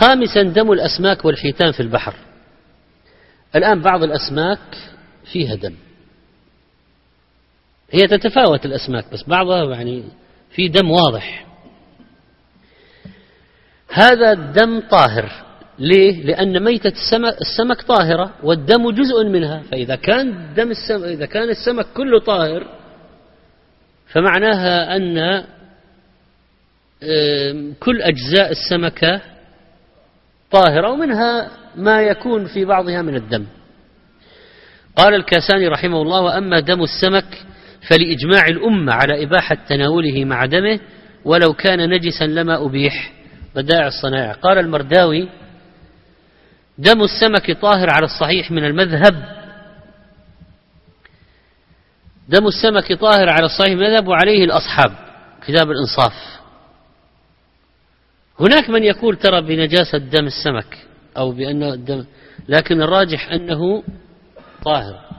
خامسا دم الأسماك والحيتان في البحر. الآن بعض الأسماك فيها دم، هي تتفاوت الأسماك بس بعضها يعني في دم واضح، هذا الدم طاهر. ليه؟ لأن ميتة السمك طاهرة والدم جزء منها، فإذا كان إذا كان السمك كله طاهر فمعناها أن كل أجزاء السمكة طاهرة ومنها ما يكون في بعضها من الدم. قال الكاساني رحمه الله: وأما دم السمك فلإجماع الأمة على إباحة تناوله مع دمه ولو كان نجسا لما أبيح. بدائع الصنائع. قال المرداوي: دم السمك طاهر على الصحيح من المذهب، دم السمك طاهر على الصحيح من المذهب وعليه الأصحاب، كتاب الإنصاف. هناك من يقول ترى بنجاسة دم السمك أو بأنه الدم، لكن الراجح أنه طاهر.